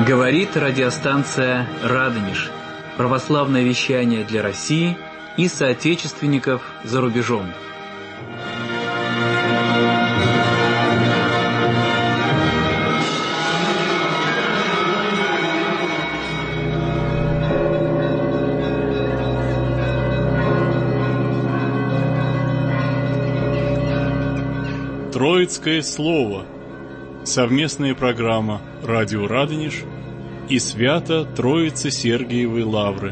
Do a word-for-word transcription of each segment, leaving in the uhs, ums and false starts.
Говорит радиостанция «Радонеж». Православное вещание для России и соотечественников за рубежом. Троицкое слово. Совместная программа «Радио Радонеж» и Свято-Троицы Сергиевой Лавры.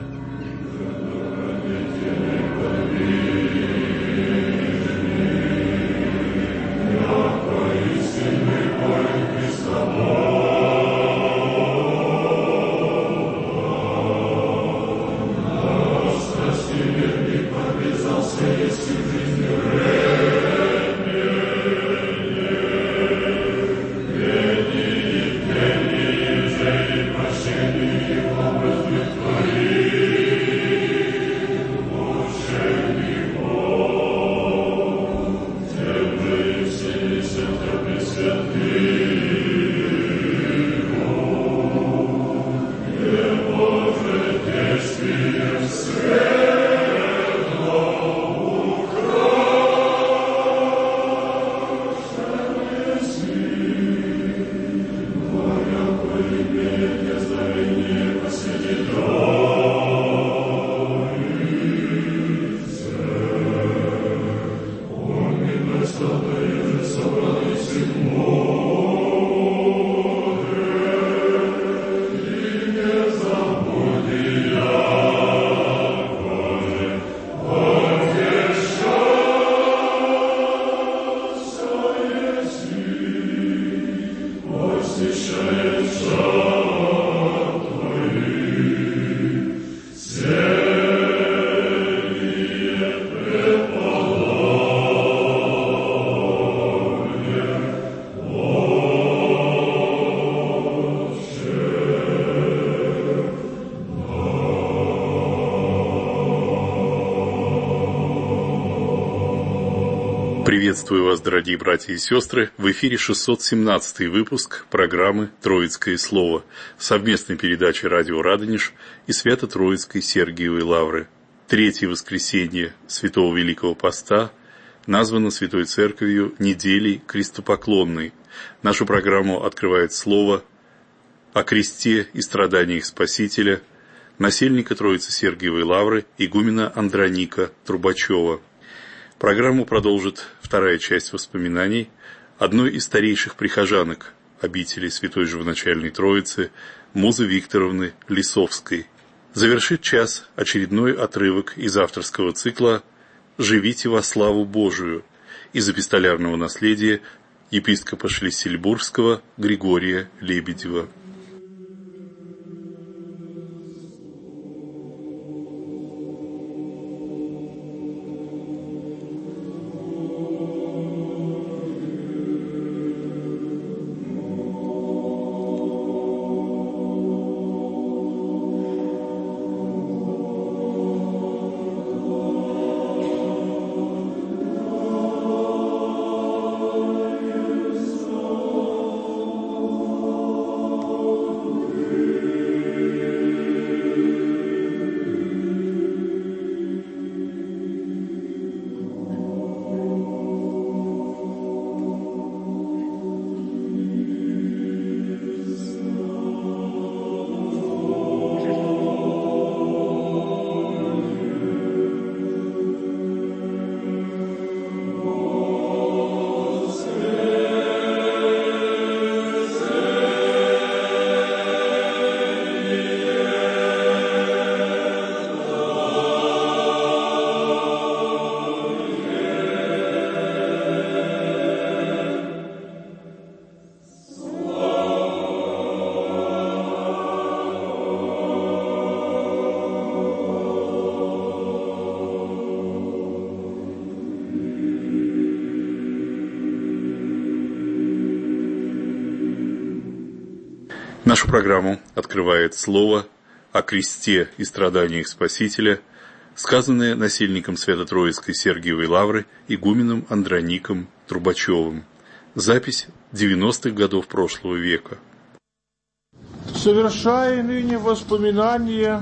Приветствую вас, дорогие братья и сестры. В эфире шестьсот семнадцатый выпуск программы «Троицкое слово», совместной передачи «Радио Радонеж» и Свято-Троицкой Сергиевой Лавры. Третье воскресенье Святого Великого Поста названо Святой Церковью неделей крестопоклонной. Нашу программу открывает слово о кресте и страданиях Спасителя, насельника Троицы Сергиевой Лавры, игумена Андроника Трубачева. Программу продолжит вторая часть воспоминаний одной из старейших прихожанок обители Святой Живоначальной Троицы, Музы Викторовны Лисовской. Завершит час очередной отрывок из авторского цикла «Живите во славу Божию» из эпистолярного наследия епископа Шлиссельбургского Григория Лебедева. Нашу программу открывает слово о кресте и страданиях Спасителя, сказанное насельником Свято-Троицкой Сергиевой Лавры игуменом Андроником Трубачевым. Запись девяностых годов прошлого века. Совершая ныне воспоминания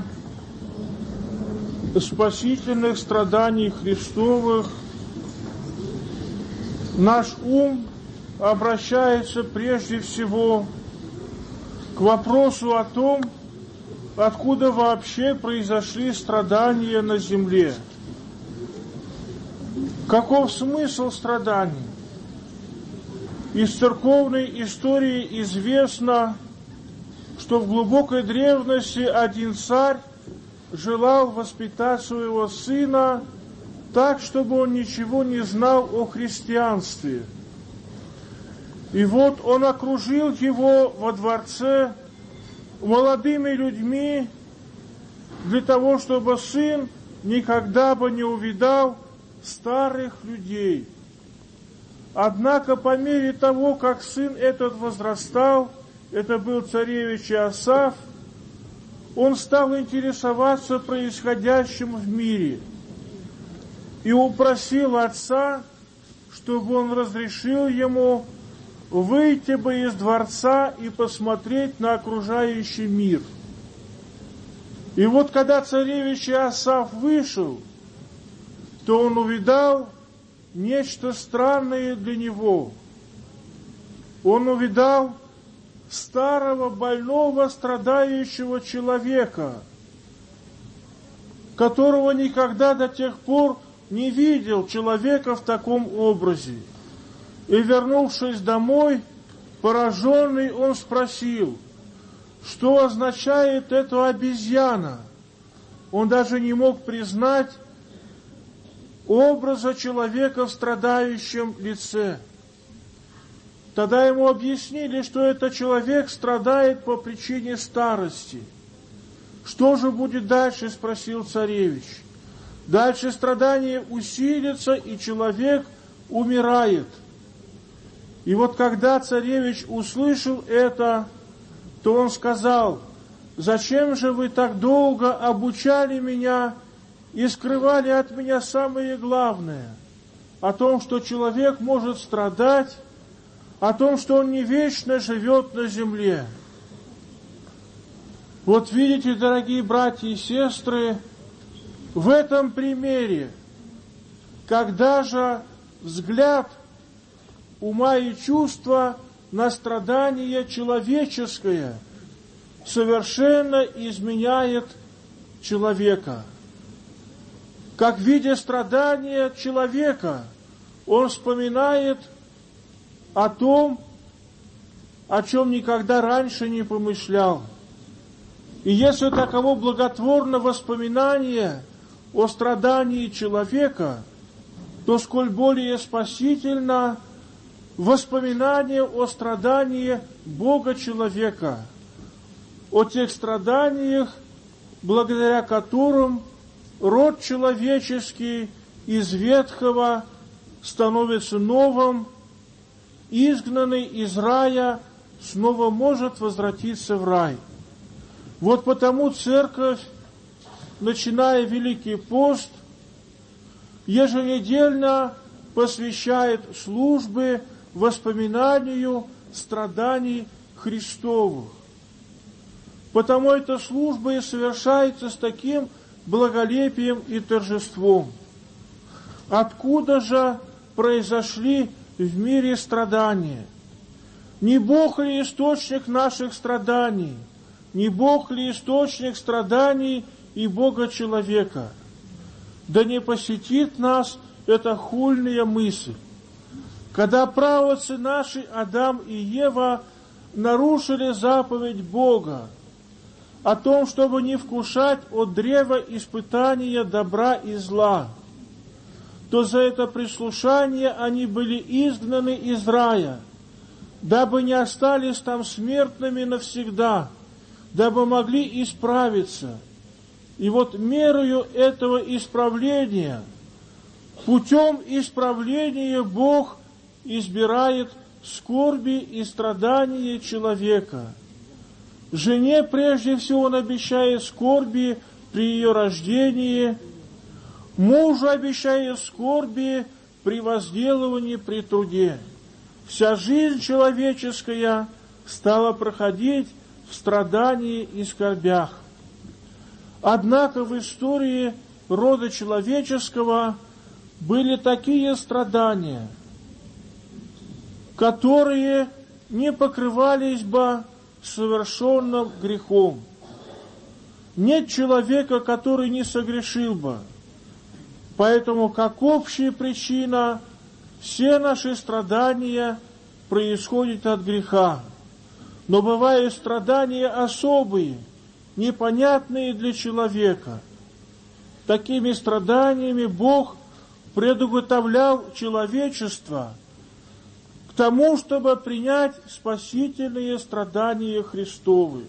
спасительных страданий Христовых, наш ум обращается прежде всего к вопросу о том, откуда вообще произошли страдания на земле. Каков смысл страданий? Из церковной истории известно, что в глубокой древности один царь желал воспитать своего сына так, чтобы он ничего не знал о христианстве. И вот он окружил его во дворце молодыми людьми для того, чтобы сын никогда бы не увидал старых людей. Однако по мере того, как сын этот возрастал, это был царевич Иосаф, он стал интересоваться происходящим в мире и упросил отца, чтобы он разрешил ему выйти бы из дворца и посмотреть на окружающий мир. И вот когда царевич Иосаф вышел, то он увидал нечто странное для него. Он увидал старого, больного, страдающего человека, которого никогда до тех пор не видел человека в таком образе. И, вернувшись домой, пораженный, он спросил, что означает эта обезьяна. Он даже не мог признать образа человека в страдающем лице. Тогда ему объяснили, что этот человек страдает по причине старости. Что же будет дальше, спросил царевич. Дальше страдание усилится, и человек умирает. И вот когда царевич услышал это, то он сказал: «Зачем же вы так долго обучали меня и скрывали от меня самое главное, о том, что человек может страдать, о том, что он не вечно живет на земле?» Вот видите, дорогие братья и сестры, в этом примере, когда же взгляд ума и чувства на страдание человеческое совершенно изменяет человека. Как видя страдания человека, он вспоминает о том, о чем никогда раньше не помышлял. И если таково благотворно воспоминание о страдании человека, то сколь более спасительно воспоминание о страдании Бога-человека, о тех страданиях, благодаря которым род человеческий из ветхого становится новым, изгнанный из рая снова может возвратиться в рай. Вот потому церковь, начиная Великий пост, еженедельно посвящает службы воспоминанию страданий Христовых. Потому эта служба и совершается с таким благолепием и торжеством. Откуда же произошли в мире страдания? Не Бог ли источник наших страданий? Не Бог ли источник страданий и Бога-человека? Да не посетит нас эта хульная мысль. Когда праотцы наши, Адам и Ева, нарушили заповедь Бога о том, чтобы не вкушать от древа испытания добра и зла, то за это прислушание они были изгнаны из рая, дабы не остались там смертными навсегда, дабы могли исправиться. И вот мерою этого исправления, путем исправления Бог избирает скорби и страдания человека. Жене прежде всего Он обещает скорби при ее рождении, мужу обещает скорби при возделывании, при труде. Вся жизнь человеческая стала проходить в в страдании и скорбях. Однако в истории рода человеческого были такие страдания, которые не покрывались бы совершенным грехом. Нет человека, который не согрешил бы. Поэтому, как общая причина, все наши страдания происходят от греха. Но бывают страдания особые, непонятные для человека. Такими страданиями Бог предуготовлял человечество к тому, чтобы принять спасительные страдания Христовы.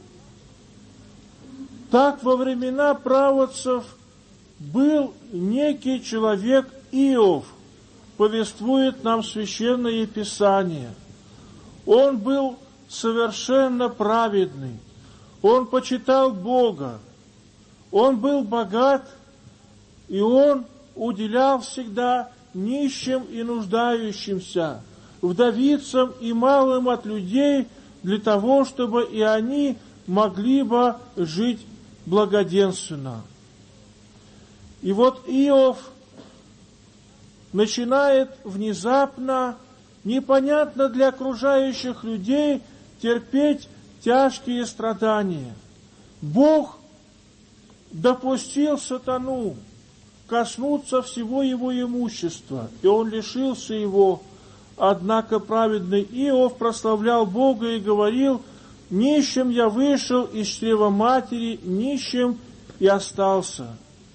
Так во времена праотцев был некий человек Иов, повествует нам Священное Писание. Он был совершенно праведный, он почитал Бога, он был богат, и он уделял всегда нищим и нуждающимся, вдовицам и малым от людей, для того, чтобы и они могли бы жить благоденственно. И вот Иов начинает внезапно, непонятно для окружающих людей, терпеть тяжкие страдания. Бог допустил сатану коснуться всего его имущества, и он лишился его. Однако праведный Иов прославлял Бога и говорил: «Нищим я вышел из чрева матери, нищим и остался».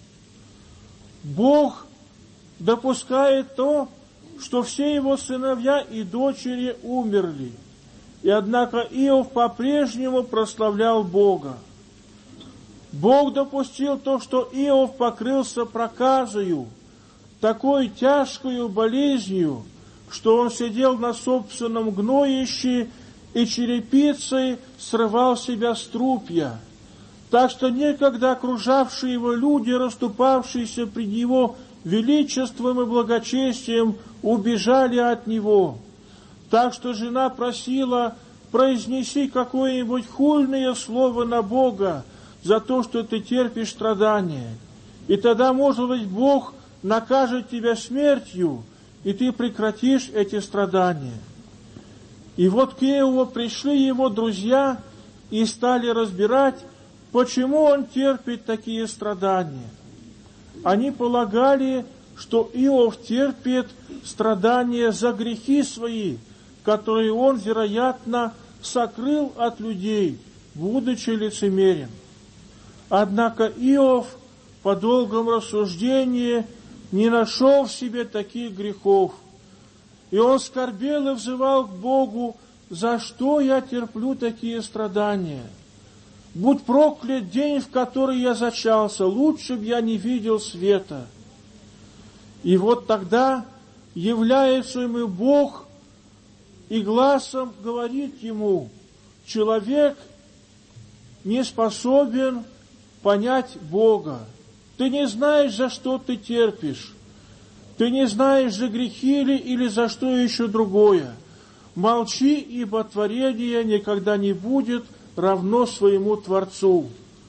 Бог допускает то, что все его сыновья и дочери умерли. И однако Иов по-прежнему прославлял Бога. Бог допустил то, что Иов покрылся проказою, такой тяжкою болезнью, что он сидел на собственном гноище и черепицей срывал себя с трупья. Так что некогда окружавшие его люди, расступавшиеся пред его величеством и благочестием, убежали от него. Так что жена просила: произнеси какое-нибудь хульное слово на Бога за то, что ты терпишь страдания. И тогда, может быть, Бог накажет тебя смертью, и ты прекратишь эти страдания. И вот к Иову пришли его друзья и стали разбирать, почему он терпит такие страдания. Они полагали, что Иов терпит страдания за грехи свои, которые он, вероятно, сокрыл от людей, будучи лицемерен. Однако Иов по долгом рассуждении не нашел в себе таких грехов. И он скорбел и взывал к Богу: «За что я терплю такие страдания? Будь проклят день, в который я зачался, лучше б я не видел света». И вот тогда является ему Бог и гласом говорит ему: человек не способен понять Бога. Ты не знаешь, за что ты терпишь. Ты не знаешь, за грехи ли или за что еще другое. Молчи, ибо творение никогда не будет равно своему Творцу.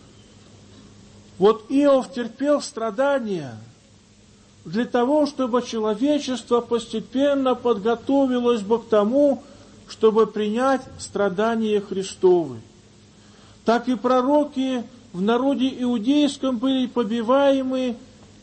Вот Иов терпел страдания для того, чтобы человечество постепенно подготовилось бы к тому, чтобы принять страдания Христовы. Так и пророки в народе иудейском были побиваемы,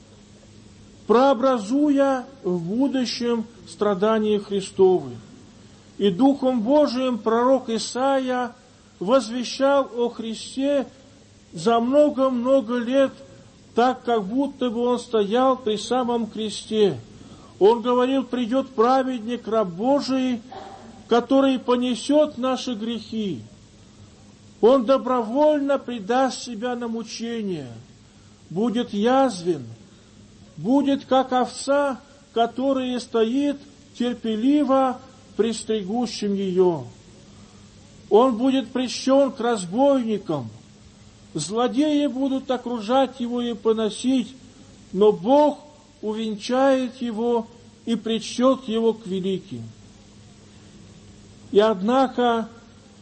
прообразуя в будущем страдания Христовы. И Духом Божиим пророк Исаия возвещал о Христе за много-много лет, так, как будто бы он стоял при самом кресте. Он говорил: придет праведник, раб Божий, который понесет наши грехи. Он добровольно предаст себя на мучение, будет язвен, будет как овца, которая стоит терпеливо пристригущим ее. Он будет прищен к разбойникам, злодеи будут окружать его и поносить, но Бог увенчает его и причтет его к великим. И однако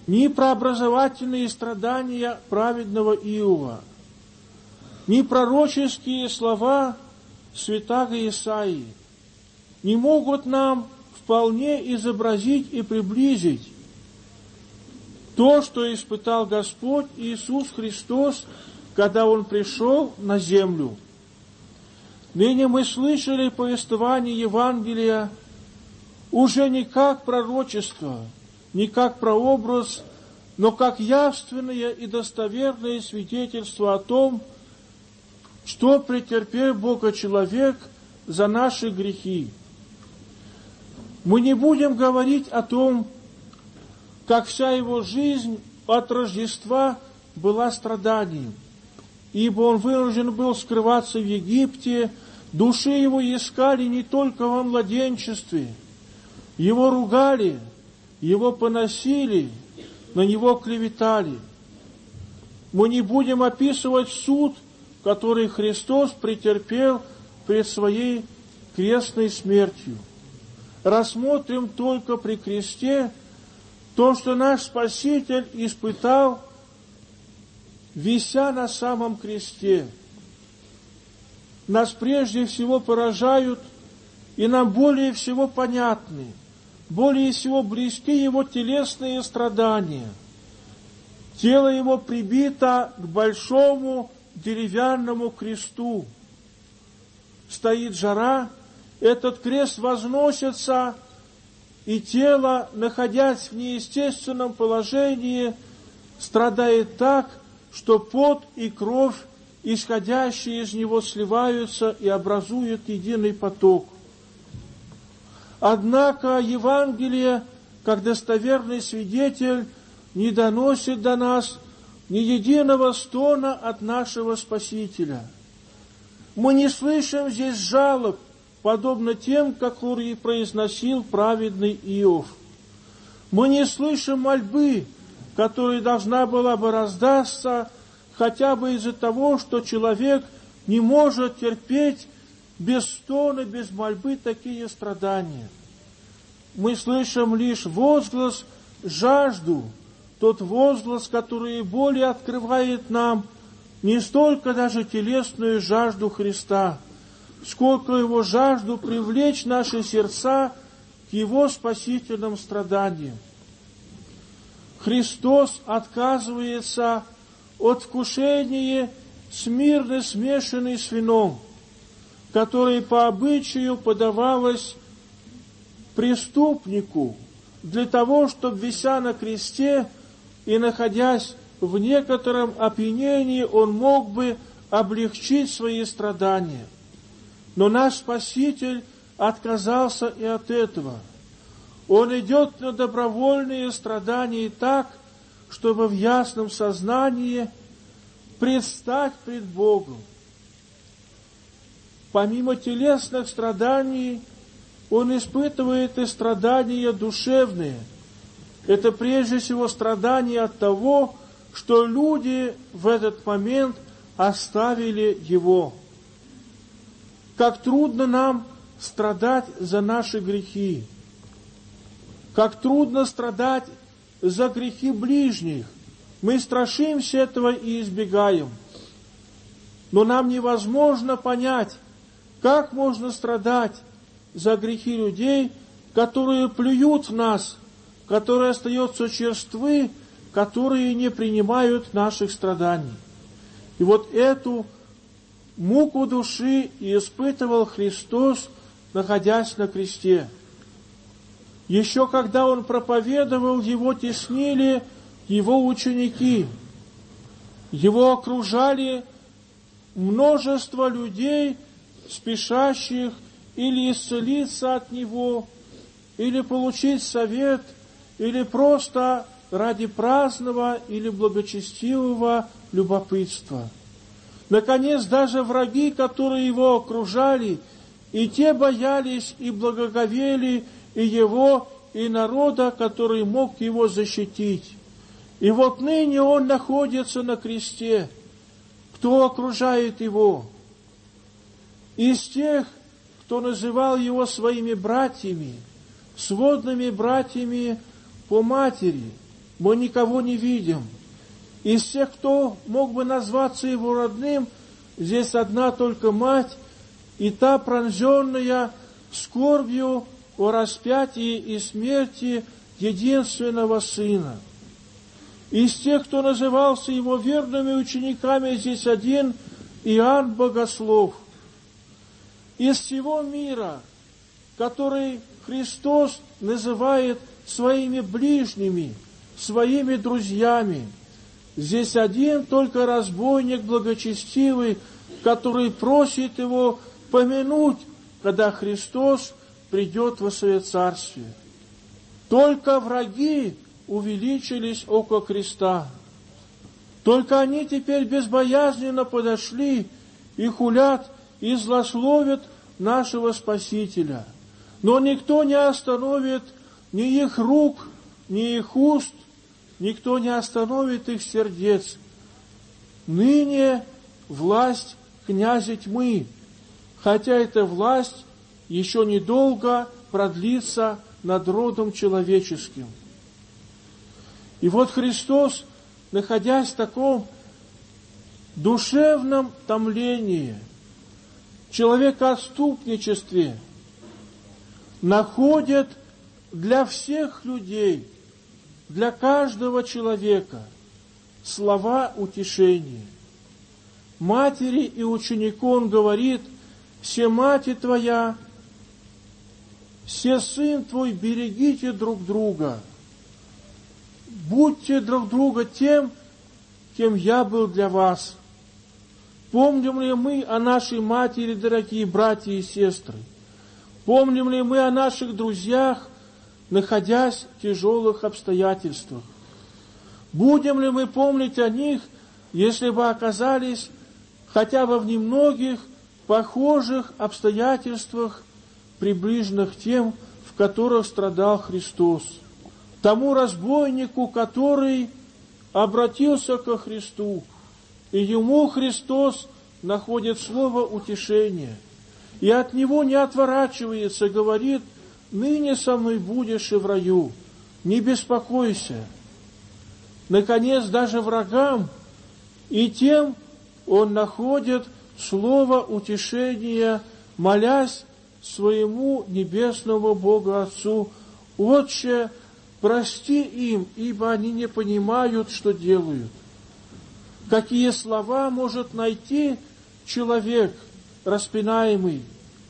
ни прообразовательные страдания праведного Иова, ни пророческие слова святаго Исаии не могут нам вполне изобразить и приблизить то, что испытал Господь Иисус Христос, когда Он пришел на землю. Ныне мы слышали повествование Евангелия уже не как пророчество, не как прообраз, но как явственное и достоверное свидетельство о том, что претерпел Бога-человек за наши грехи. Мы не будем говорить о том, как вся его жизнь от Рождества была страданием, ибо он вынужден был скрываться в Египте, души его искали не только во младенчестве, его ругали, его поносили, на него клеветали. Мы не будем описывать суд, который Христос претерпел пред своей крестной смертью. Рассмотрим только при кресте то, что наш Спаситель испытал, вися на самом кресте. Нас прежде всего поражают и нам более всего понятны, более всего близки Его телесные страдания. Тело Его прибито к большому деревянному кресту. Стоит жара, этот крест возносится, и тело, находясь в неестественном положении, страдает так, что пот и кровь, исходящие из него, сливаются и образуют единый поток. Однако Евангелие, как достоверный свидетель, не доносит до нас ни единого стона от нашего Спасителя. Мы не слышим здесь жалоб, подобно тем, которые произносил праведный Иов. Мы не слышим мольбы, которая должна была бы раздаться хотя бы из-за того, что человек не может терпеть без стона, без мольбы такие страдания. Мы слышим лишь возглас, жажду, тот возглас, который более открывает нам не столько даже телесную жажду Христа, сколько Его жажду привлечь наши сердца к Его спасительным страданиям. Христос отказывается от вкушения смирно смешанной с вином, которое по обычаю подавалось преступнику для того, чтобы, вися на кресте и находясь в некотором опьянении, он мог бы облегчить свои страдания. Но наш Спаситель отказался и от этого. Он идет на добровольные страдания так, чтобы в ясном сознании предстать пред Богом. Помимо телесных страданий, Он испытывает и страдания душевные. Это прежде всего страдания от того, что люди в этот момент оставили Его. Как трудно нам страдать за наши грехи. Как трудно страдать за грехи ближних. Мы страшимся этого и избегаем. Но нам невозможно понять, как можно страдать за грехи людей, которые плюют в нас, которые остаются черствы, которые не принимают наших страданий. И вот эту муку души и испытывал Христос, находясь на кресте. Еще когда Он проповедовал, Его теснили Его ученики. Его окружали множество людей, спешащих или исцелиться от Него, или получить совет, или просто ради праздного или благочестивого любопытства. Наконец, даже враги, которые Его окружали, и те боялись и благоговели и Его, и народа, который мог Его защитить. И вот ныне Он находится на кресте. Кто окружает Его? Из тех, кто называл Его своими братьями, сводными братьями по матери, мы никого не видим. Из всех, кто мог бы назваться его родным, здесь одна только мать, и та, пронзенная скорбью о распятии и смерти единственного сына. Из тех, кто назывался его верными учениками, здесь один Иоанн Богослов. Из всего мира, который Христос называет своими ближними, своими друзьями, здесь один только разбойник благочестивый, который просит его помянуть, когда Христос придет во свое царствие. Только враги увеличились около креста. Только они теперь безбоязненно подошли и хулят, и злословят нашего Спасителя. Но никто не остановит ни их рук, ни их уст, никто не остановит их сердец. Ныне власть князя тьмы, хотя эта власть еще недолго продлится над родом человеческим. И вот Христос, находясь в таком душевном томлении, человекоотступничестве, находит для всех людей, для каждого человека слова утешения. Матери и ученику он говорит: «Се мать твоя, се сын твой, берегите друг друга, будьте друг друга тем, кем я был для вас». Помним ли мы о нашей матери, дорогие братья и сестры? Помним ли мы о наших друзьях, находясь в тяжелых обстоятельствах? Будем ли мы помнить о них, если бы оказались хотя бы в немногих похожих обстоятельствах, приближенных тем, в которых страдал Христос? Тому разбойнику, который обратился ко Христу, и ему Христос находит слово утешения, и от него не отворачивается, говорит: «Ныне со мной будешь и в раю, не беспокойся». Наконец, даже врагам и тем он находит слово утешения, молясь своему небесному Богу Отцу: «Отче, прости им, ибо они не понимают, что делают». Какие слова может найти человек, распинаемый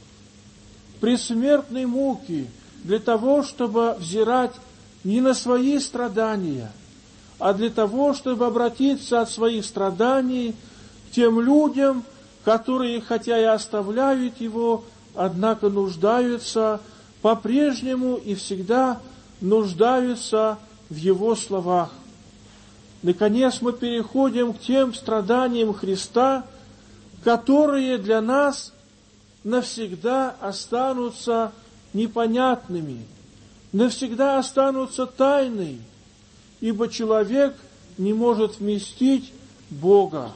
при смертной муке, для того, чтобы взирать не на свои страдания, а для того, чтобы обратиться от своих страданий к тем людям, которые, хотя и оставляют его, однако нуждаются по-прежнему и всегда нуждаются в его словах. Наконец мы переходим к тем страданиям Христа, которые для нас навсегда останутся непонятными, навсегда останутся тайной, ибо человек не может вместить Бога.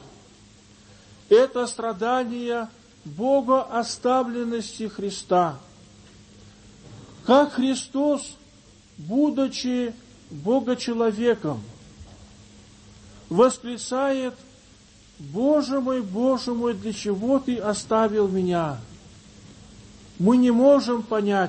Это страдание богооставленности Христа. Как Христос, будучи Бога-человеком, восклицает: «Боже мой, Боже мой, для чего Ты оставил меня?» Мы не можем понять,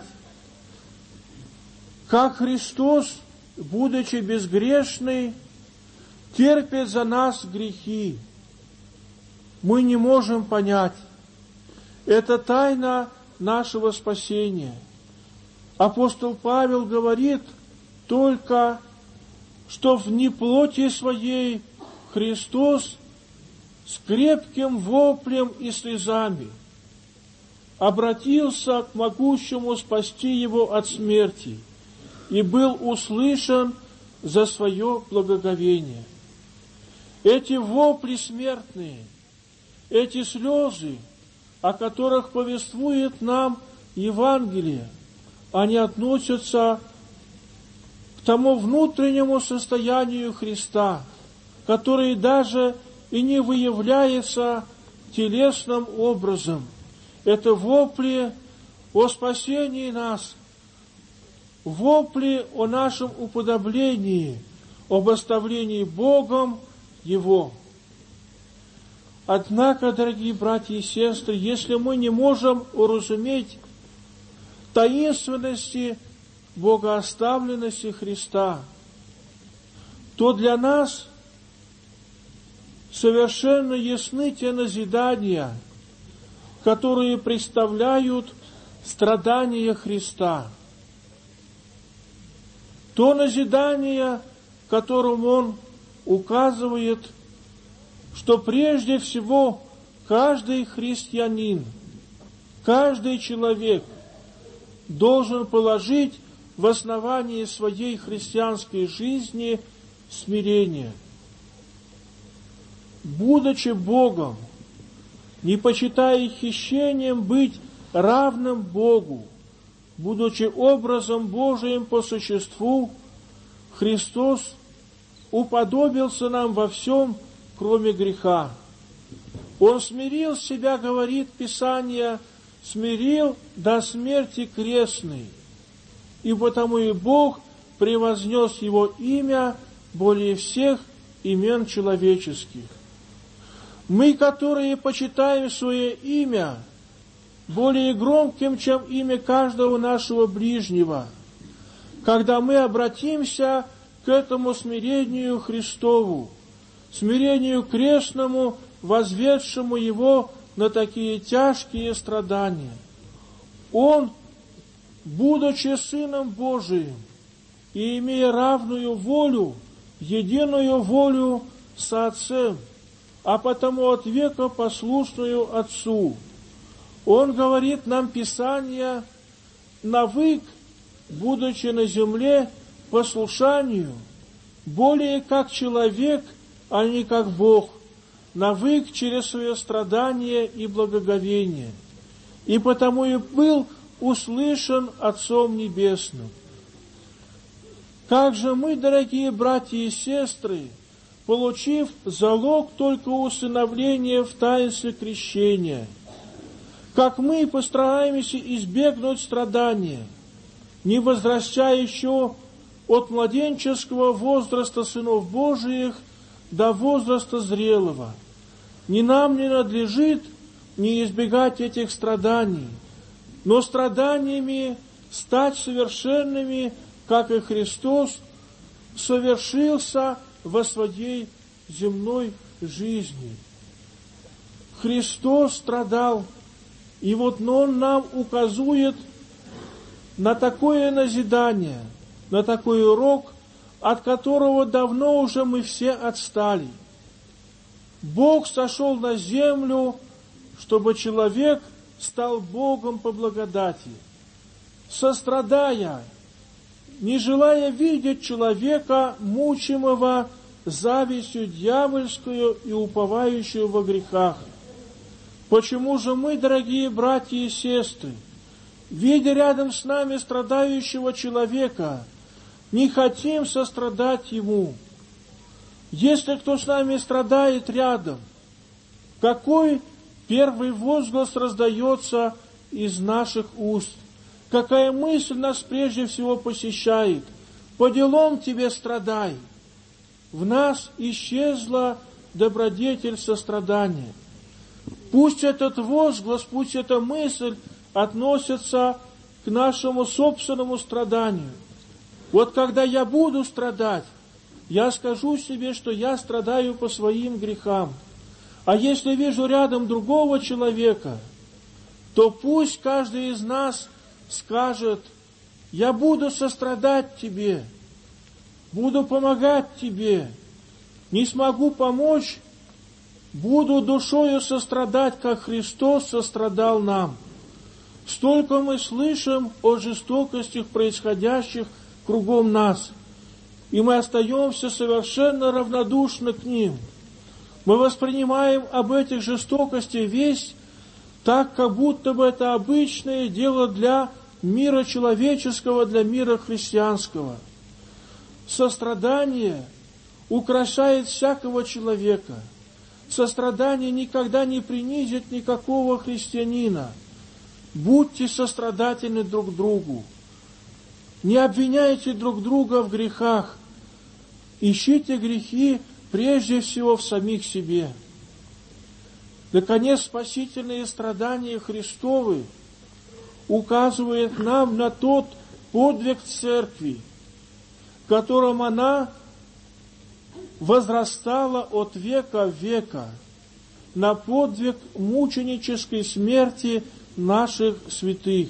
как Христос, будучи безгрешный, терпит за нас грехи. Мы не можем понять. Это тайна нашего спасения. Апостол Павел говорит только, что в неплоти своей Христос с крепким воплем и слезами обратился к могущему спасти его от смерти и был услышан за свое благоговение. Эти вопли смертные, эти слезы, о которых повествует нам Евангелие, они относятся к тому внутреннему состоянию Христа, который даже и не выявляется телесным образом. Это вопли о спасении нас, вопли о нашем уподоблении, об оставлении Богом Его. Однако, дорогие братья и сестры, если мы не можем уразуметь таинственности богооставленности Христа, то для нас совершенно ясны те назидания, которые представляют страдания Христа. То назидание, которым Он указывает, что прежде всего каждый христианин, каждый человек должен положить в основании своей христианской жизни смирение. Будучи Богом, не почитая хищением быть равным Богу, будучи образом Божиим по существу, Христос уподобился нам во всем, кроме греха. Он смирил себя, говорит Писание, смирил до смерти крестной, и потому и Бог превознес Его имя более всех имен человеческих. Мы, которые почитаем свое имя более громким, чем имя каждого нашего ближнего, когда мы обратимся к этому смирению Христову, смирению крестному, возведшему Его на такие тяжкие страдания. Он, будучи Сыном Божиим и имея равную волю, единую волю со Отцем, а потому от века послушную Отцу, Он говорит нам Писание, навык, будучи на земле, послушанию, более как человек, а не как Бог, навык через свое страдание и благоговение, и потому и был услышан Отцом Небесным. Как же мы, дорогие братья и сестры, получив залог только усыновления в таинстве крещения, как мы постараемся избегнуть страдания, не возвращая еще от младенческого возраста сынов Божиих до возраста зрелого. Ни нам не надлежит не избегать этих страданий, но страданиями стать совершенными, как и Христос совершился во своей земной жизни. Христос страдал, и вот Он нам указывает на такое назидание, на такой урок, от которого давно уже мы все отстали. Бог сошел на землю, чтобы человек стал Богом по благодати, сострадая, не желая видеть человека, мучимого завистью дьявольскую и уповающую во грехах. Почему же мы, дорогие братья и сестры, видя рядом с нами страдающего человека, не хотим сострадать ему? Если кто с нами страдает рядом, какой первый возглас раздается из наших уст? Какая мысль нас прежде всего посещает? По делам тебе страдай. В нас исчезла добродетель сострадания. Пусть этот возглас, пусть эта мысль относится к нашему собственному страданию. Вот когда я буду страдать, я скажу себе, что я страдаю по своим грехам. А если вижу рядом другого человека, то пусть каждый из нас скажет: я буду сострадать тебе, буду помогать тебе, не смогу помочь, буду душою сострадать, как Христос сострадал нам. Столько мы слышим о жестокостях, происходящих кругом нас, и мы остаемся совершенно равнодушны к ним. Мы воспринимаем об этих жестокостях весть так, как будто бы это обычное дело для мира человеческого, для мира христианского. Сострадание украшает всякого человека. Сострадание никогда не принизит никакого христианина. Будьте сострадательны друг другу. Не обвиняйте друг друга в грехах. ищите грехи прежде всего в самих себе. Наконец, спасительные страдания Христовы указывают нам на тот подвиг Церкви, в котором она возрастала от века в века, на подвиг мученической смерти наших святых.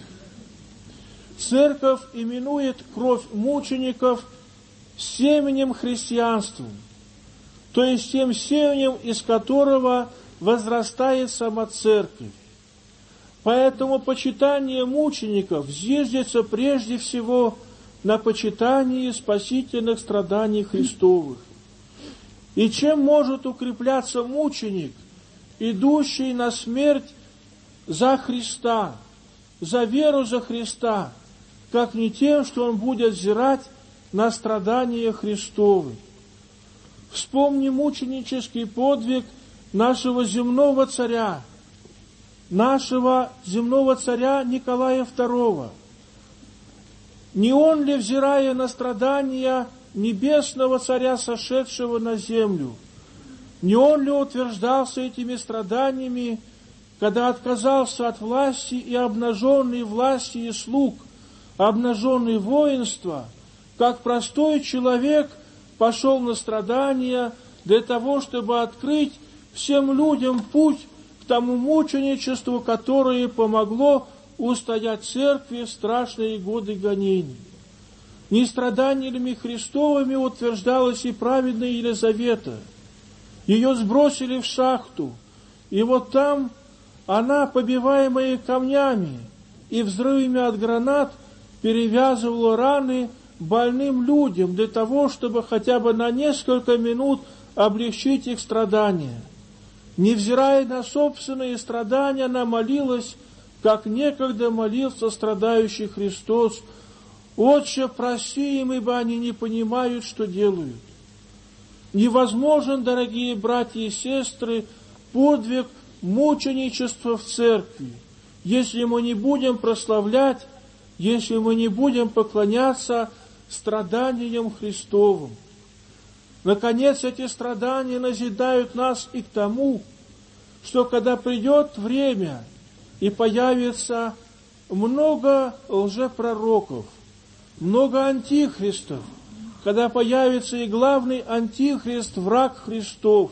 Церковь именует кровь мучеников семенем христианства, то есть тем семенем, из которого возрастает сама Церковь. Поэтому почитание мучеников зиждется прежде всего на почитании спасительных страданий Христовых. И чем может укрепляться мученик, идущий на смерть за Христа, за веру за Христа, как не тем, что он будет взирать на страдания Христовы? Вспомни мученический подвиг нашего земного царя, нашего земного царя Николая второго. Не он ли, взирая на страдания небесного царя, сошедшего на землю, не он ли утверждался этими страданиями, когда отказался от власти и обнаженной власти и слуг, обнаженной воинства, как простой человек пошел на страдания для того, чтобы открыть всем людям путь к тому мученичеству, которое помогло устоять церкви в страшные годы гонений. Не страданиями Христовыми утверждалась и праведная Елизавета. Ее сбросили в шахту, и вот там она, побиваемая камнями и взрывами от гранат, перевязывала раны больным людям для того, чтобы хотя бы на несколько минут облегчить их страдания. Невзирая на собственные страдания, она молилась, как некогда молился страдающий Христос: «Отче, прости им, ибо они не понимают, что делают». Невозможен, дорогие братья и сестры, подвиг мученичества в церкви, если мы не будем прославлять, если мы не будем поклоняться страданиям Христовым. Наконец, эти страдания назидают нас и к тому, что когда придет время и появится много лжепророков, много антихристов, когда появится и главный антихрист, враг Христов,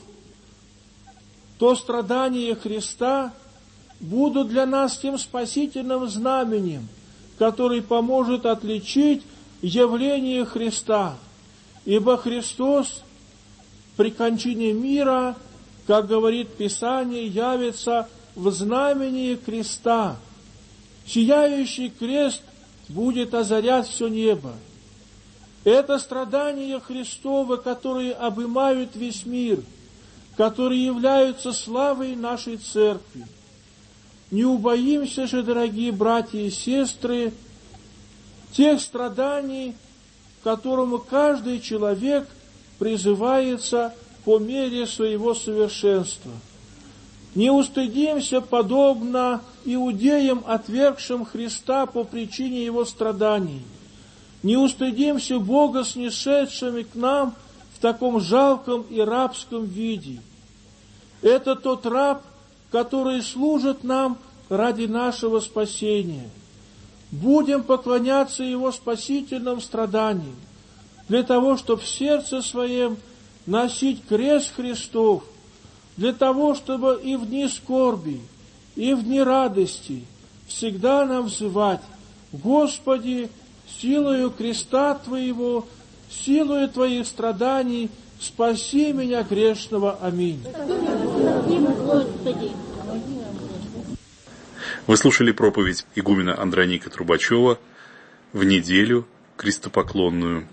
то страдания Христа будут для нас тем спасительным знаменем, который поможет отличить явление Христа. Ибо Христос при кончине мира, как говорит Писание, явится в знамении креста. Сияющий крест будет озарять все небо. Это страдания Христовы, которые обымают весь мир, которые являются славой нашей Церкви. Не убоимся же, дорогие братья и сестры, тех страданий, к которому каждый человек призывается по мере своего совершенства. Не устыдимся, подобно иудеям, отвергшим Христа по причине Его страданий. Не устыдимся Бога, снисшедшими к нам в таком жалком и рабском виде. Это тот раб, который служит нам ради нашего спасения. Будем поклоняться Его спасительным страданиям, для того, чтобы в сердце своем носить крест Христов, для того, чтобы и в дни скорби, и в дни радости всегда нам взывать: «Господи, силою креста Твоего, силою Твоих страданий, спаси меня грешного. Аминь». Вы слушали проповедь игумена Андроника Трубачева в неделю крестопоклонную.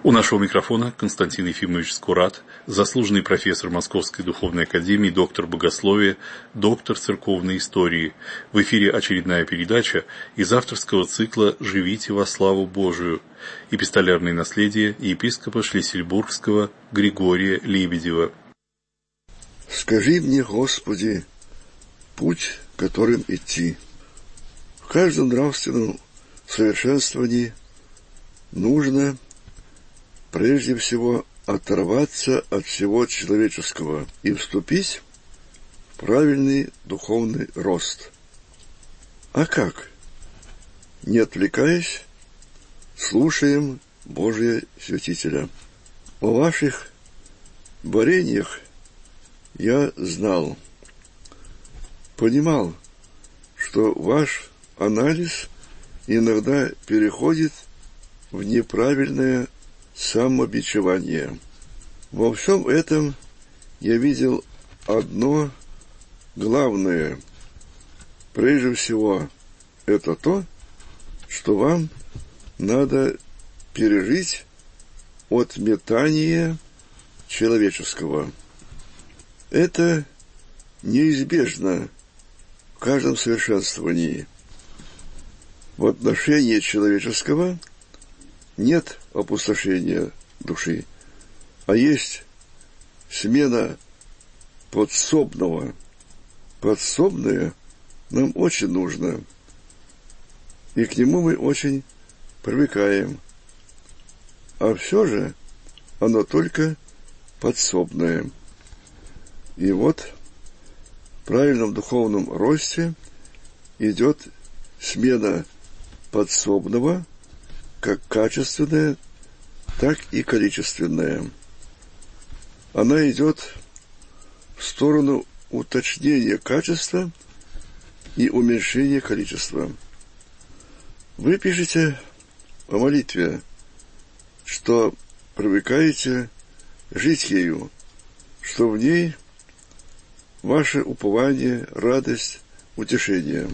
У нашего микрофона Константин Ефимович Скурат, заслуженный профессор Московской духовной академии, доктор богословия, доктор церковной истории. В эфире очередная передача из авторского цикла «Живите во славу Божию». Эпистолярное наследие епископа Шлиссельбургского Григория Лебедева. «Скажи мне, Господи, путь, которым идти». В каждом нравственном совершенствовании нужно прежде всего оторваться от всего человеческого и вступить в правильный духовный рост. А как? Не отвлекаясь, слушаем Божия Святителя. О ваших борениях я знал, понимал, что ваш анализ иногда переходит в неправильное самобичевание. Во всем этом я видел одно главное. Прежде всего, это то, что вам надо пережить от метания человеческого. Это неизбежно в каждом совершенствовании. В отношении человеческого нет опустошения души, а есть смена подсобного. Подсобное нам очень нужно, и к нему мы очень привыкаем. А все же оно только подсобное. И вот в правильном духовном росте идет смена подсобного, как качественная, так и количественная. Она идет в сторону уточнения качества и уменьшения количества. Вы пишете по молитве, что привыкаете жить ею, что в ней ваше упование, радость, утешение.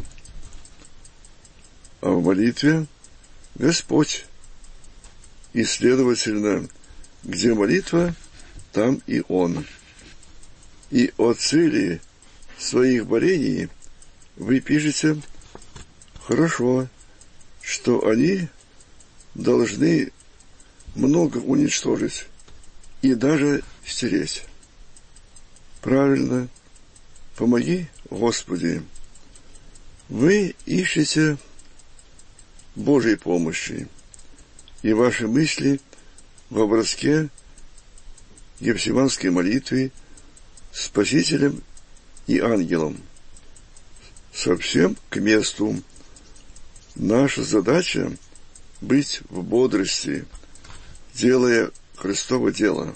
А в молитве Господь, и, следовательно, где молитва, там и Он. И о цели своих борений вы пишете: хорошо, что они должны много уничтожить и даже стереть. Правильно. Помоги, Господи. Вы ищете Божьей помощи, и ваши мысли в образке Гефсиманской молитвы Спасителем и ангелом. Совсем к месту. Наша задача — быть в бодрости, делая Христово дело.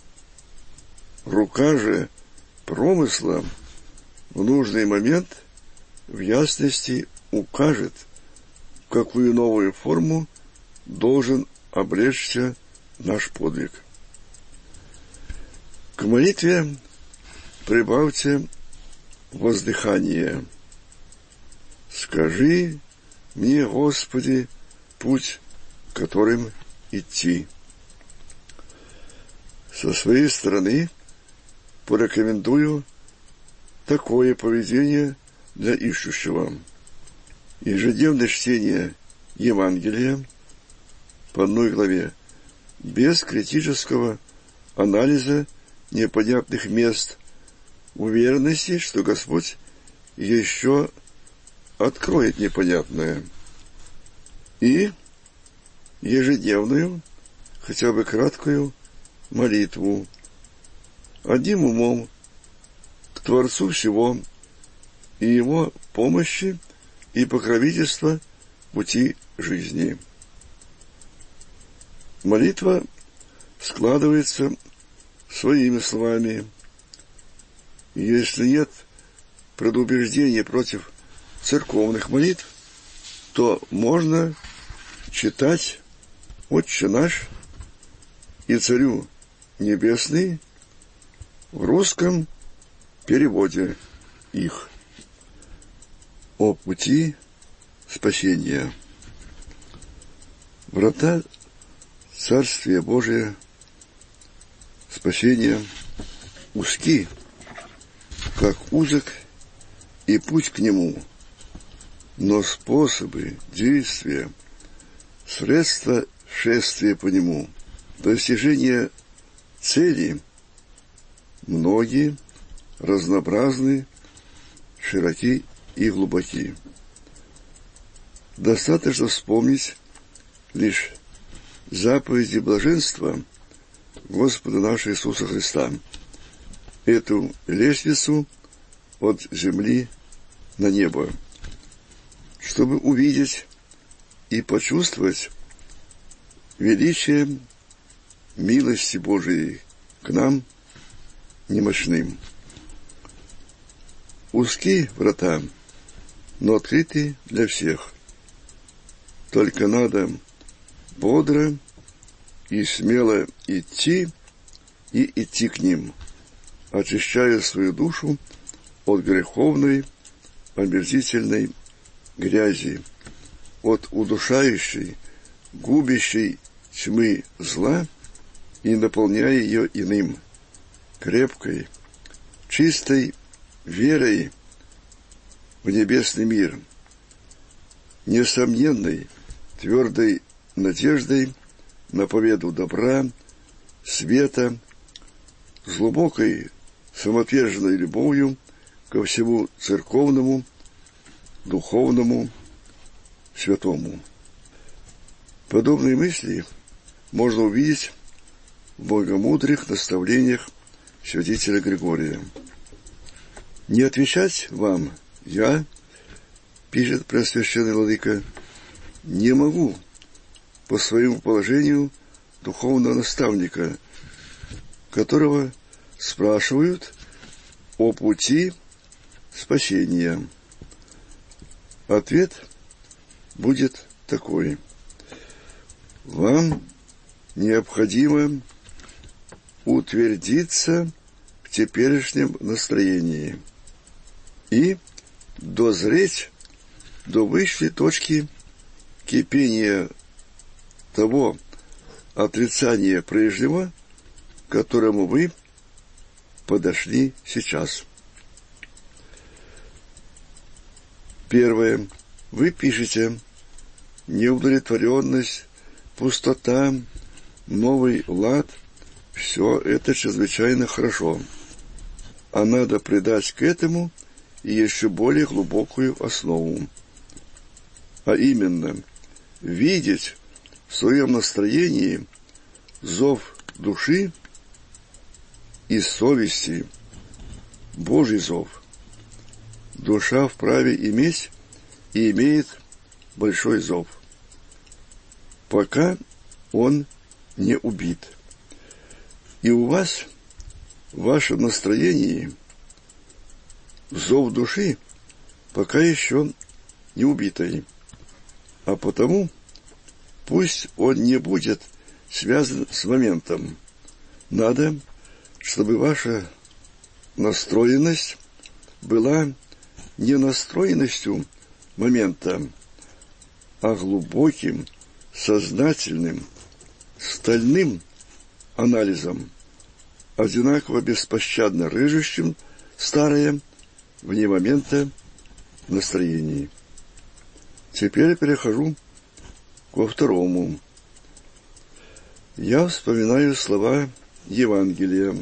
Рука же промысла в нужный момент в ясности укажет, в какую новую форму должен облечься наш подвиг. К молитве прибавьте воздыхание. Скажи мне, Господи, путь, которым идти. Со своей стороны порекомендую такое поведение для ищущего. Ежедневное чтение Евангелия по одной главе, без критического анализа непонятных мест, уверенности, что Господь еще откроет непонятное. И ежедневную, хотя бы краткую, молитву. Одним умом к Творцу всего и Его помощи и покровительства пути жизни. Молитва складывается своими словами. Если нет предубеждения против церковных молитв, то можно читать «Отче наш» и «Царю небесный» в русском переводе их. О пути спасения. Врата Царствие Божие, спасение узки, как узок и путь к нему, но способы действия, средства шествия по нему, достижения цели многие, разнообразны, широки и глубоки. Достаточно вспомнить лишь заповеди блаженства Господа нашего Иисуса Христа, эту лестницу от земли на небо, чтобы увидеть и почувствовать величие милости Божией к нам, немощным. Узки врата, но открыты для всех. Только надо бодро и смело идти и идти к ним, очищая свою душу от греховной, омерзительной грязи, от удушающей, губящей тьмы зла и наполняя ее иным, крепкой, чистой верой в небесный мир, несомненной, твердой надеждой на победу добра, света, с глубокой самоотверженной любовью ко всему церковному, духовному, святому. Подобные мысли можно увидеть в богомудрых наставлениях святителя Григория. «Не отвечать вам я, — пишет Преосвященный Владыка, — не могу по своему положению духовного наставника, которого спрашивают о пути спасения. Ответ будет такой: вам необходимо утвердиться в теперешнем настроении и дозреть до высшей точки кипения того отрицания прежнего, к которому вы подошли сейчас. Первое. Вы пишете: неудовлетворенность, пустота, новый лад – все это чрезвычайно хорошо. А надо придать к этому и еще более глубокую основу. А именно, видеть в своем настроении зов души и совести, Божий зов. Душа вправе иметь и имеет большой зов, пока он не убит. И у вас, в вашем настроении, зов души пока еще не убитый, а потому пусть он не будет связан с моментом. Надо, чтобы ваша настроенность была не настроенностью момента, а глубоким, сознательным, стальным анализом, одинаково беспощадно рыжущим старое вне момента настроений. Теперь я перехожу ко второму. Я вспоминаю слова Евангелия.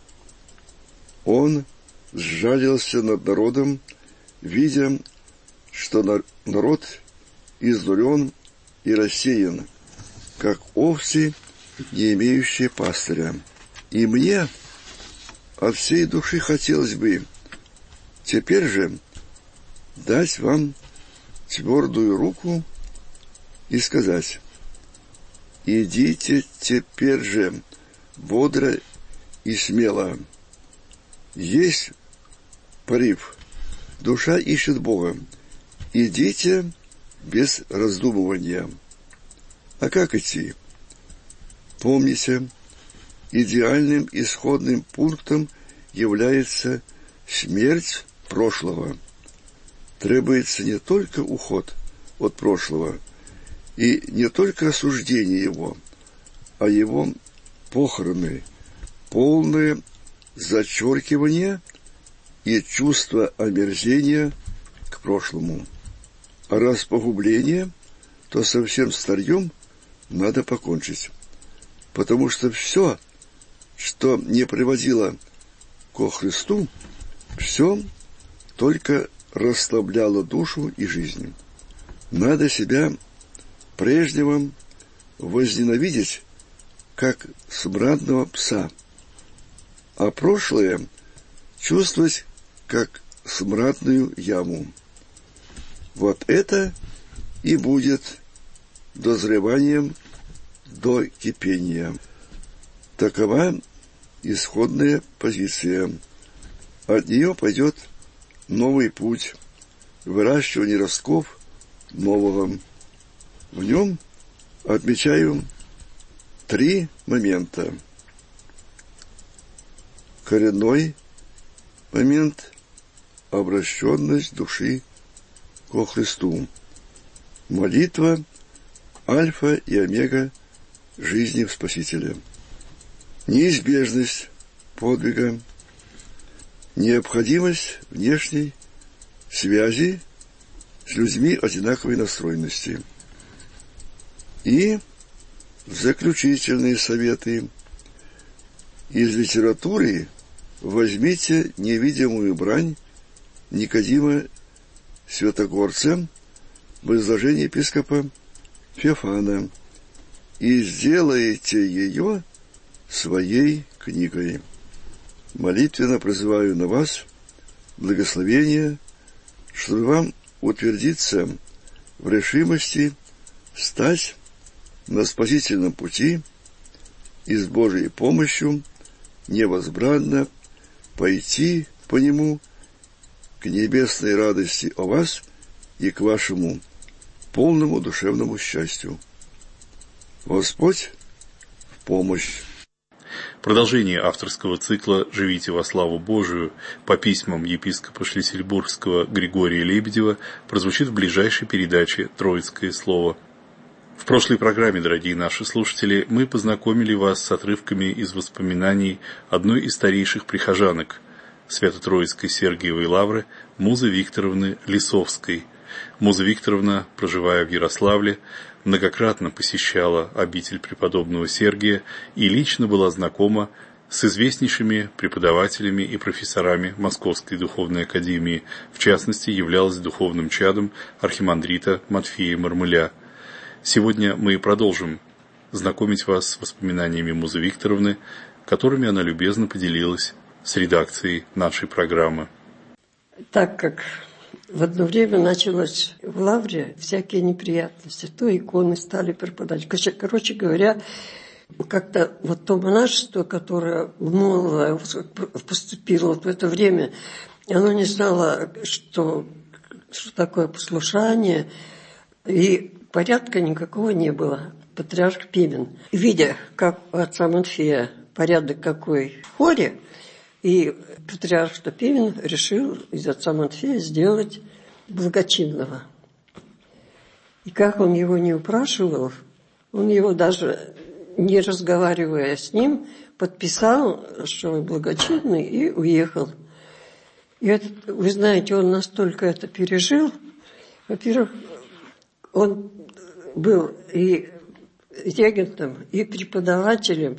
Он сжалился над народом, видя, что народ изнурен и рассеян, как овцы, не имеющие пастыря. И мне от всей души хотелось бы теперь же дать вам твердую руку и сказать: идите теперь же бодро и смело. Есть порыв, душа ищет Бога. Идите без раздумывания. А как идти? Помните, идеальным исходным пунктом является смерть прошлого. Требуется не только уход от прошлого и не только осуждение его, а его похороны, полное зачеркивание и чувство омерзения к прошлому. А раз погубление, то со всем старьем надо покончить, потому что все, что не приводило ко Христу, все только расслабляло душу и жизнь. Надо себя прежнего возненавидеть, как смрадного пса, а прошлое чувствовать, как смрадную яму. Вот это и будет дозреванием до кипения. Такова исходная позиция. От нее пойдет новый путь, выращивание ростков нового. В нем отмечаю три момента. Коренной момент – обращенность души ко Христу. Молитва – альфа и омега жизни в Спасителе. Неизбежность подвига, необходимость внешней связи с людьми одинаковой настроенности. И заключительные советы. Из литературы возьмите невидимую брань Никодима Святогорца в изложении епископа Феофана и сделаете ее своей книгой. Молитвенно призываю на вас благословения, чтобы вам утвердиться в решимости стать на спасительном пути и с Божьей помощью невозбранно пойти по нему к небесной радости о вас и к вашему полному душевному счастью. Господь в помощь. Продолжение авторского цикла «Живите во славу Божию» по письмам епископа Шлиссельбургского Григория Лебедева прозвучит в ближайшей передаче «Троицкое слово». В прошлой программе, дорогие наши слушатели, мы познакомили вас с отрывками из воспоминаний одной из старейших прихожанок Свято-Троицкой Сергиевой Лавры Музы Викторовны Лисовской. Муза Викторовна, проживая в Ярославле, многократно посещала обитель преподобного Сергия и лично была знакома с известнейшими преподавателями и профессорами Московской духовной академии, в частности, являлась духовным чадом архимандрита Матфея Мармыля. Сегодня мы продолжим знакомить вас с воспоминаниями Музы Викторовны, которыми она любезно поделилась с редакцией нашей программы. Так как в одно время началось в Лавре всякие неприятности, то иконы стали преподать. Короче говоря, как-то вот то монашество, которое новое поступило вот в это время, оно не знало, что, что такое послушание, и порядка никакого не было. Патриарх Пимен, видя, как у отца Матфея порядок какой в хоре, и патриарх Пимен решил из отца Матфея сделать благочинного. И как он его не упрашивал, он его даже, не разговаривая с ним, подписал, что он благочинный, и уехал. И это, вы знаете, он настолько это пережил. Во-первых, он был и регентом, и преподавателем.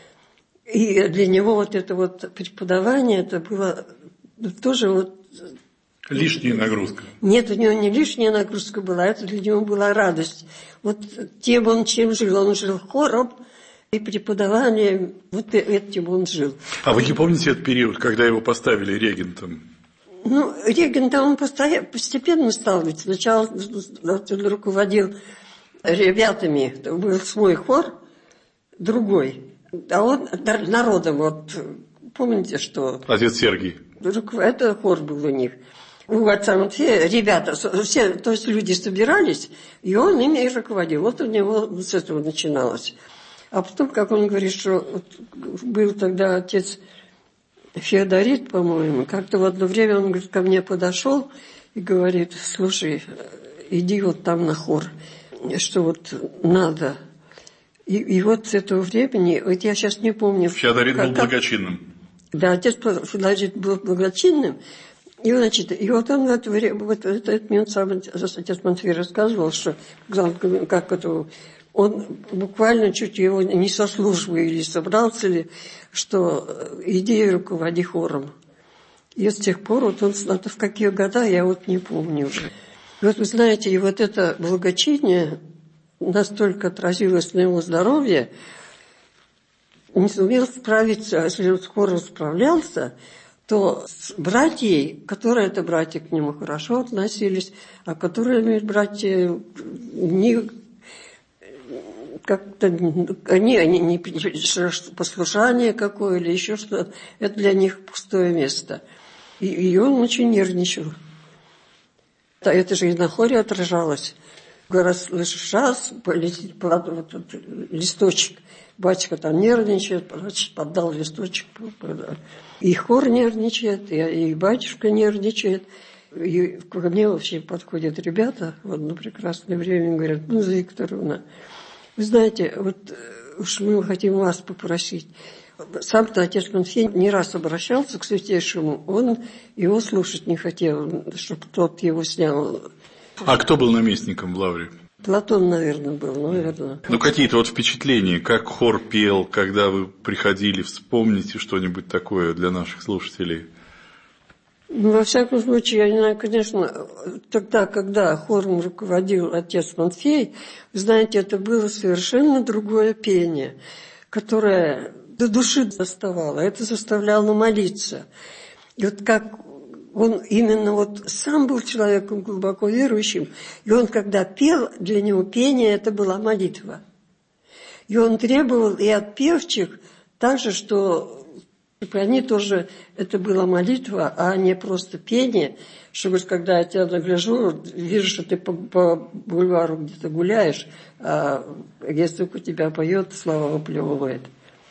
И для него вот это вот преподавание, это было тоже вот... Лишняя нагрузка. Нет, у него не лишняя нагрузка была, это для него была радость. Вот тем он чем жил, он жил хором и преподаванием, вот этим он жил. А вы не помните этот период, когда его поставили регентом? Ну, регентом он постоянно, постепенно стал, ведь сначала он руководил ребятами, был свой хор, другой. А он народом, вот, помните, что... Отец Сергий. Это хор был у них. У отца Матфея ребята, все, то есть люди собирались, и он ими и руководил. Вот у него с этого начиналось. А потом, как он говорит, что вот был тогда отец Феодорит, по-моему, как-то в одно время он, говорит, ко мне подошел и говорит: слушай, иди вот там на хор, что вот надо... И, и вот с этого времени, вот я сейчас не помню... Феодорит как, был благочинным. Да, отец Феодорит был благочинным. И, значит, и вот он в это время, вот этот момент сам отец Матфей рассказывал, что как это, он буквально чуть его не со службы или собрался ли, что иди руководи хором. И с тех пор, вот он, это в какие года, я вот не помню уже. И вот вы знаете, и вот это благочиние настолько отразилось на его здоровье, не сумел справиться, а если он с хором справлялся, то с братьей, которые это братья к нему хорошо относились, а которые братья не как-то они, они не послушание какое или еще что-то, это для них пустое место. И, и он очень нервничал. Это же и на хоре отражалось. Раз слышишь, раз, полетит вот, вот, листочек, батюшка там нервничает, поддал листочек, и хор нервничает, и, и батюшка нервничает. И ко мне вообще подходят ребята в одно прекрасное время и говорят: ну, Зоя Викторовна, вы знаете, вот уж мы хотим вас попросить. Сам-то отец Матфей не раз обращался к Святейшему, он его слушать не хотел, чтобы тот его снял. А кто был наместником в Лавре? Платон, наверное, был, наверное. Ну, какие-то вот впечатления, как хор пел, когда вы приходили, вспомните что-нибудь такое для наших слушателей. Ну, во всяком случае, я не знаю, конечно, тогда, когда хором руководил отец Матфей, вы знаете, это было совершенно другое пение, которое до души доставало, это заставляло молиться. И вот как он именно вот сам был человеком глубоко верующим, и он, когда пел, для него пение это была молитва. И он требовал и от певчих также, что они тоже, это была молитва, а не просто пение, чтобы когда я тебя нагляжу, вижу, что ты по, по бульвару где-то гуляешь, а если у тебя поет, слова выплевывает.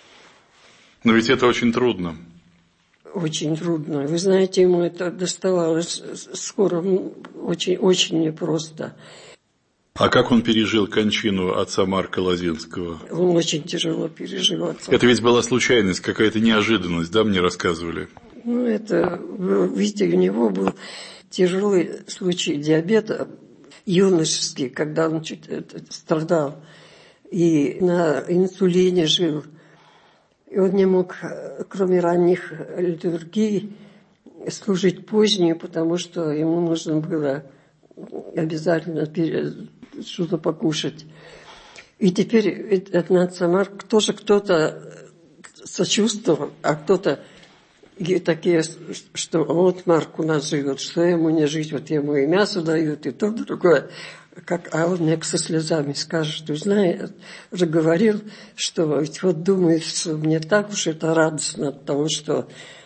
Но ведь это очень трудно. Очень трудно. Вы знаете, ему это доставалось скоро очень, очень непросто. А как он пережил кончину отца Марка Лозинского? Он очень тяжело пережил отца. Это ведь была случайность, какая-то неожиданность, да, мне рассказывали? Ну, это, видите, у него был тяжелый случай диабета, юношеский, когда он чуть страдал, и на инсулине жил. И он не мог, кроме ранних литургий, служить позднюю, потому что ему нужно было обязательно что-то покушать. И теперь этот отца Марк тоже кто-то сочувствовал, а кто-то и такие, что вот Марк у нас живет, что ему не жить, вот ему и мясо дают, и то, другое. Как, а он мне со слезами скажет, что, знаешь, уже говорил, что ведь вот думает, что мне так уж это радостно от того, что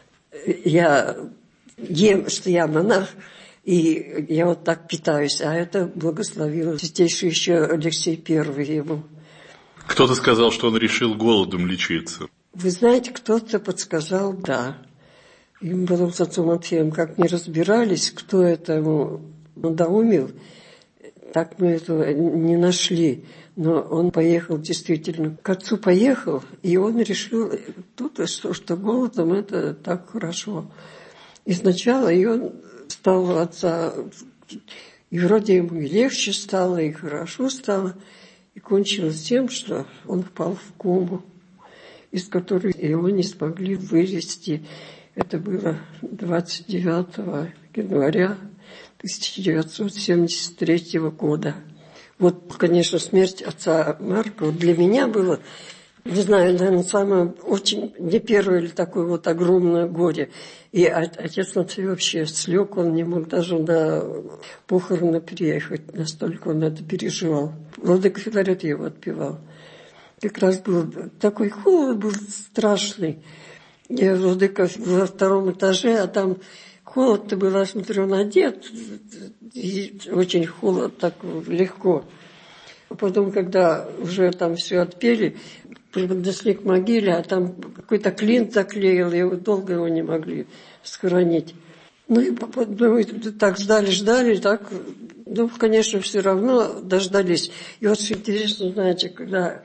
я ем, что я монах, и я вот так питаюсь, а это благословил святейший еще Алексей Первый ему. Кто-то сказал, что он решил голодом лечиться. Вы знаете, кто-то подсказал, да. Им было с отцом Матфеем, как не разбирались, кто это ему надоумил, так мы этого не нашли. Но он поехал действительно, к отцу поехал, и он решил, тут, что, что голодом это так хорошо. И сначала и он стал у отца, и вроде ему и легче стало, и хорошо стало, и кончилось тем, что он впал в кому, из которой его не смогли вывести. Это было двадцать девятого января тысяча девятьсот семьдесят третьего года. Вот, конечно, смерть отца Марка для меня было, не знаю, наверное, самое очень, не первое или такое вот огромное горе. И отец Матфей вообще слег, он не мог даже на похороны приехать, настолько он это переживал. Владыка Филарет его отпевал. Как раз был такой холод, был страшный. Я владыка во втором этаже, а там холод-то был, я смотрю, он одет, и очень холод, так легко. Потом, когда уже там все отпели, поднесли к могиле, а там какой-то клин заклеил, и долго его не могли схоронить. Ну и ну, так ждали, ждали, так, ну, конечно, все равно дождались. И вот что интересно, знаете, когда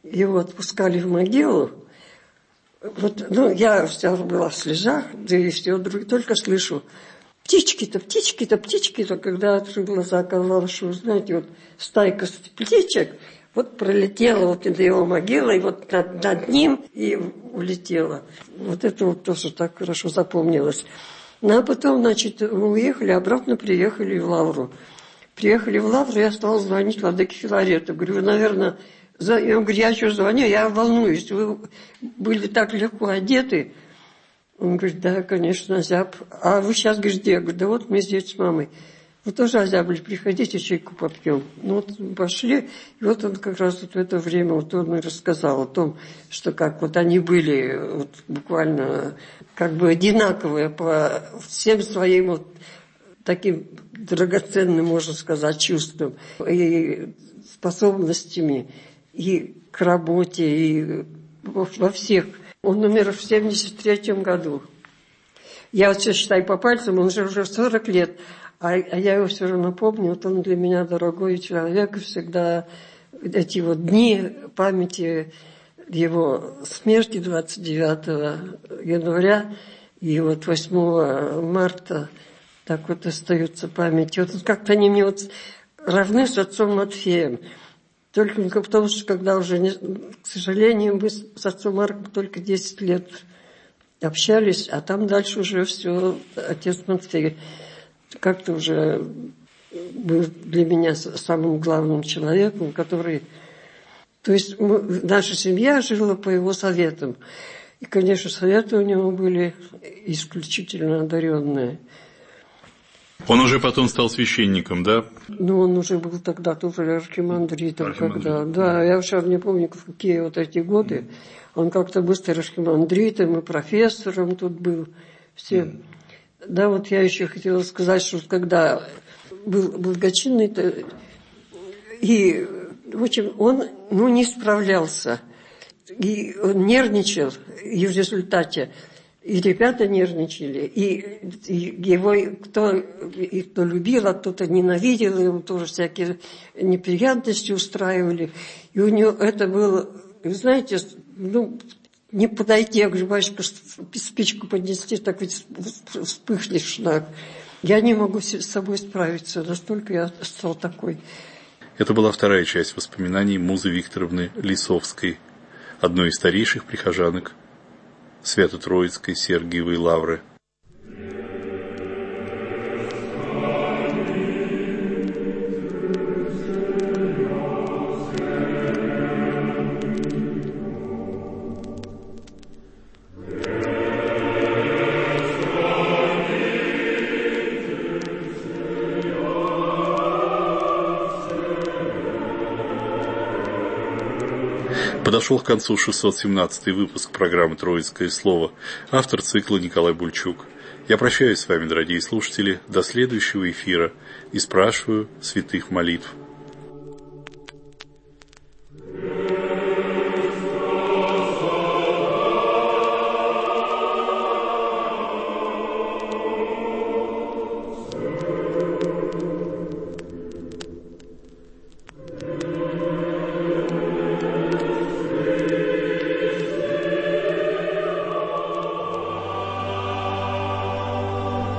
его отпускали в могилу. Вот, ну, я вся была в слезах, да и все, только слышу: птички-то, птички-то, птички-то. Когда открыла глаза, оказалось, что, знаете, вот стайка птичек вот пролетела вот до его могилы, и вот над, над ним и улетела. Вот это вот тоже так хорошо запомнилось. Ну, а потом, значит, мы уехали, обратно приехали в Лавру. Приехали в Лавру, я стала звонить владыке Филарету. Говорю: вы, наверное, за... я говорю: я еще звоню, я волнуюсь, вы были так легко одеты. Он говорит: да, конечно, озяб. А вы сейчас, говорит, где? Я говорю: да вот мы здесь с мамой. Вы тоже озябли, приходите, чайку попьем. Ну вот пошли, и вот он как раз вот в это время вот он и рассказал о том, что как вот они были вот буквально как бы одинаковые по всем своим вот таким драгоценным, можно сказать, чувствам и способностями, и к работе, и во всех. Он умер в семьдесят третьем году. Я вот сейчас считаю по пальцам, он же уже сорок лет. А, а я его все равно помню, вот он для меня дорогой человек, и всегда эти вот дни памяти его смерти двадцать девятого января и вот восьмого марта так вот остаются в памяти. Вот как-то они мне вот равны с отцом Матфеем. Только потому, что когда уже, не, к сожалению, мы с отцом Марком только десять лет общались, а там дальше уже все отец Матфей как-то уже был для меня самым главным человеком, который... То есть мы, наша семья жила по его советам. И, конечно, советы у него были исключительно одаренные. Он уже потом стал священником, да? Ну, он уже был тогда тоже архимандритом. Архимандрит. Когда, да, я уже не помню, в какие вот эти годы. Mm. Он как-то быстро архимандритом и профессором тут был. Все... Mm. Да, вот я еще хотела сказать, что когда был благочинный, и, в общем, он, ну, не справлялся. И он нервничал, и в результате и ребята нервничали, и, и его кто, и кто любил, а кто-то ненавидел, ему тоже всякие неприятности устраивали. И у него это было, вы знаете, ну... Не подойти, я говорю: батюшка, спичку поднести, так ведь вспыхнешь. Да. Я не могу с собой справиться, настолько я стал такой. Это была вторая часть воспоминаний Музы Викторовны Лисовской, одной из старейших прихожанок Свято-Троицкой Сергиевой Лавры. Подошел к концу шестьсот семнадцатый выпуск программы «Троицкое слово», автор цикла Николай Бульчук. Я прощаюсь с вами, дорогие слушатели, до следующего эфира и спрашиваю святых молитв.